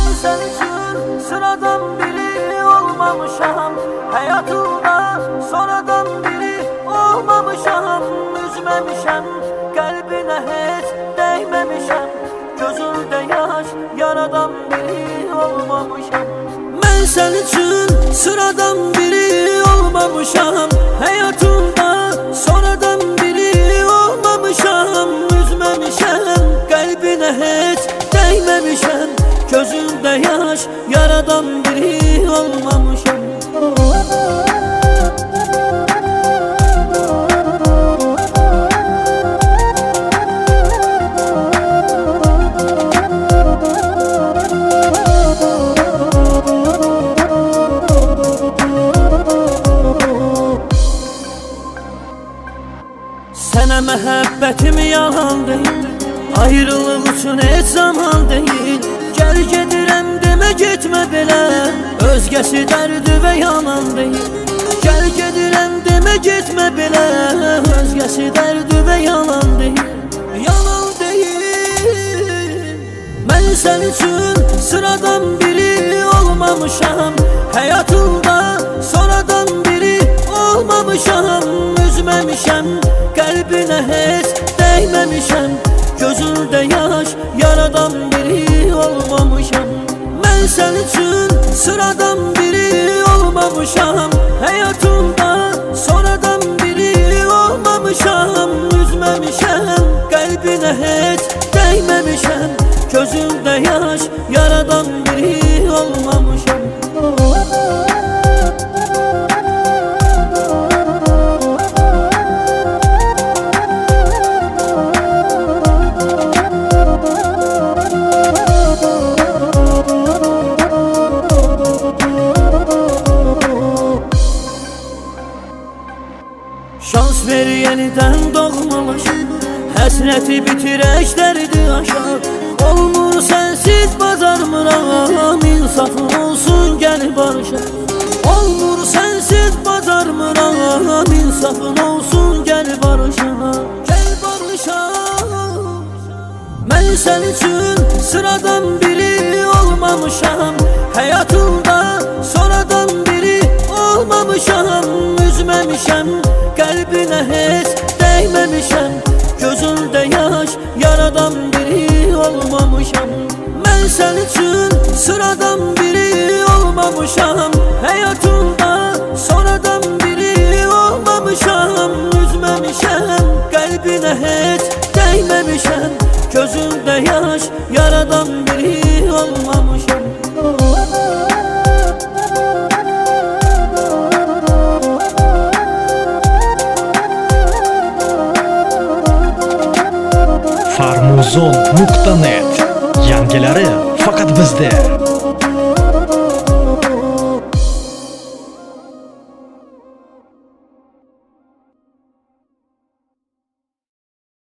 sen için sıradan biri olmamışam. Hayatımda sonradan biri olmamışam. Üzmemişem, kalbine hiç değmemişem. Gözünde yaş yaradan biri olmamışam. Ben sen için sıradan biri olmamışam. Hayatımda sonradan biri olmamışam. Üzmemişem, kalbine hiç değmemişem. Gözünde yaş yaradan biri olmamışam. Sənə məhəbbətim yalan deyil, ayrılıq üçün heç zaman deyil. Gəl gedirəm demə getmə belə, özgəsi dərdi və yalan deyil. Gəl gedirəm demə getmə belə, özgəsi dərdi və yalan deyil. Yalan deyil. Mən sən üçün sıradan biri olmamışam. Həyatımda sonradan biri olmamışam. Üzməmişəm, kalbine hiç değmemişem. Gözünde yaş yaradan biri olmamışam. Ben sen için sıradan biri olmamışam. Hayatımda sonradan biri olmamışam. Üzmemişem, kalbine hiç değmemişem. Gözünde yaş yaradan biri olmamışam. Şans ver yeniden doğmalaş, həsrəti bitirək dərdi aşar. Olmur sensiz bacarmıram, insafın olsun gəl barışaq. Olmur sensiz bacarmıram, insafın olsun gəl barışaq. Gəl barışaq. Mən sən üçün sıradan biri olmamışam. Həyatımda sonradan biri olmamışam. Üzməmişəm, kalbine hiç değmemişem. Gözünde yaş yaradan biri olmamışam. Ben sen için sıradan biri olmamışam. Hayatımda sonradan biri olmamışam. Üzmemişem, kalbine hiç değmemişem. Gözünde yaş yaradan biri olmamışam. Farmuzon.net. Yangilari faqat bizda.